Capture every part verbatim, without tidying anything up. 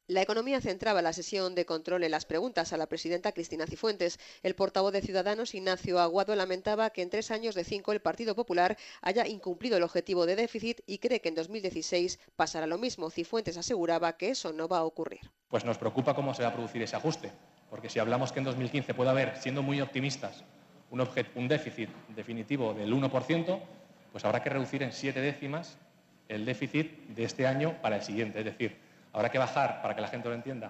La economía centraba la sesión de control en las preguntas a la presidenta Cristina Cifuentes. El portavoz de Ciudadanos, Ignacio Aguado, lamentaba que en tres años de cinco el Partido Popular haya incumplido el objetivo de déficit y cree que en dos mil dieciséis pasará lo mismo. Cifuentes aseguraba que eso no va a ocurrir. Pues nos preocupa cómo se va a producir ese ajuste, porque si hablamos que en dos mil quince puede haber, siendo muy optimistas, un, un déficit definitivo del uno por ciento, pues habrá que reducir en siete décimas el déficit de este año para el siguiente. Es decir, habrá que bajar, para que la gente lo entienda,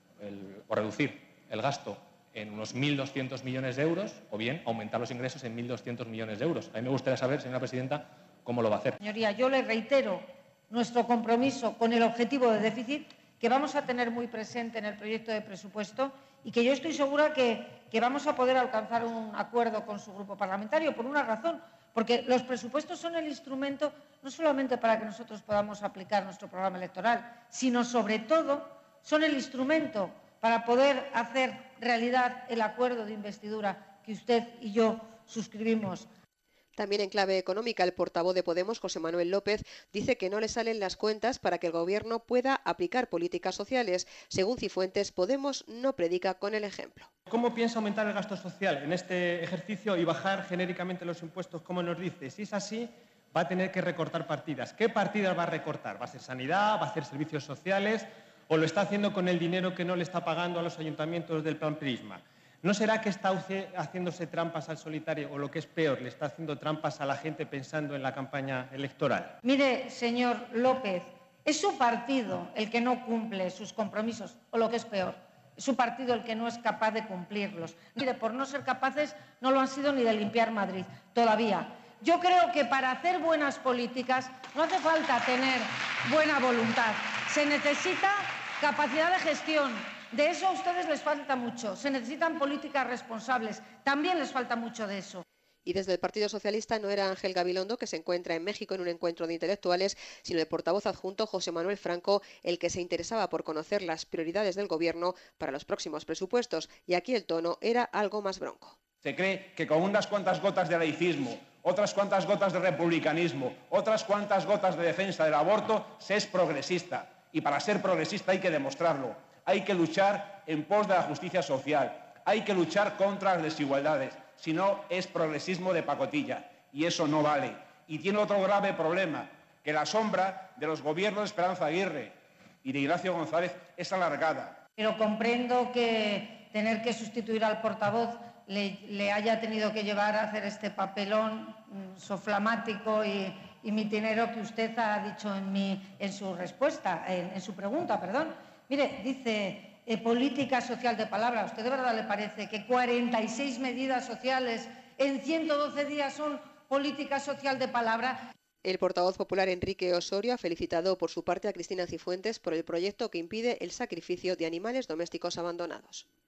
el, o reducir el gasto en unos mil doscientos millones de euros o bien aumentar los ingresos en mil doscientos millones de euros. A mí me gustaría saber, señora presidenta, cómo lo va a hacer. Señoría, yo le reitero nuestro compromiso con el objetivo de déficit que vamos a tener muy presente en el proyecto de presupuesto y que yo estoy segura que, que vamos a poder alcanzar un acuerdo con su grupo parlamentario por una razón. Porque los presupuestos son el instrumento no solamente para que nosotros podamos aplicar nuestro programa electoral, sino sobre todo son el instrumento para poder hacer realidad el acuerdo de investidura que usted y yo suscribimos. También en clave económica, el portavoz de Podemos, José Manuel López, dice que no le salen las cuentas para que el Gobierno pueda aplicar políticas sociales. Según Cifuentes, Podemos no predica con el ejemplo. ¿Cómo piensa aumentar el gasto social en este ejercicio y bajar genéricamente los impuestos, como nos dice? Si es así, va a tener que recortar partidas. ¿Qué partidas va a recortar? ¿Va a ser sanidad? ¿Va a hacer servicios sociales? ¿O lo está haciendo con el dinero que no le está pagando a los ayuntamientos del Plan Prisma? ¿No será que está usted haciéndose trampas al solitario o, lo que es peor, le está haciendo trampas a la gente pensando en la campaña electoral? Mire, señor López, es su partido el que no cumple sus compromisos, o lo que es peor, es su partido el que no es capaz de cumplirlos. Mire, por no ser capaces no lo han sido ni de limpiar Madrid, todavía. Yo creo que para hacer buenas políticas no hace falta tener buena voluntad, se necesita capacidad de gestión. De eso a ustedes les falta mucho. Se necesitan políticas responsables. También les falta mucho de eso. Y desde el Partido Socialista no era Ángel Gabilondo, que se encuentra en México en un encuentro de intelectuales, sino el portavoz adjunto José Manuel Franco, el que se interesaba por conocer las prioridades del Gobierno para los próximos presupuestos. Y aquí el tono era algo más bronco. Se cree que con unas cuantas gotas de laicismo, otras cuantas gotas de republicanismo, otras cuantas gotas de defensa del aborto, se es progresista. Y para ser progresista hay que demostrarlo. Hay que luchar en pos de la justicia social, hay que luchar contra las desigualdades, si no es progresismo de pacotilla, y eso no vale. Y tiene otro grave problema, que la sombra de los gobiernos de Esperanza Aguirre y de Ignacio González es alargada. Pero comprendo que tener que sustituir al portavoz le, le haya tenido que llevar a hacer este papelón mmm, soflamático y, y mitinero que usted ha dicho en, mi, en su respuesta, en, en su pregunta, perdón. Mire, dice eh, política social de palabra. ¿A usted de verdad le parece que cuarenta y seis medidas sociales en ciento doce días son política social de palabra? El portavoz popular Enrique Osorio ha felicitado por su parte a Cristina Cifuentes por el proyecto que impide el sacrificio de animales domésticos abandonados.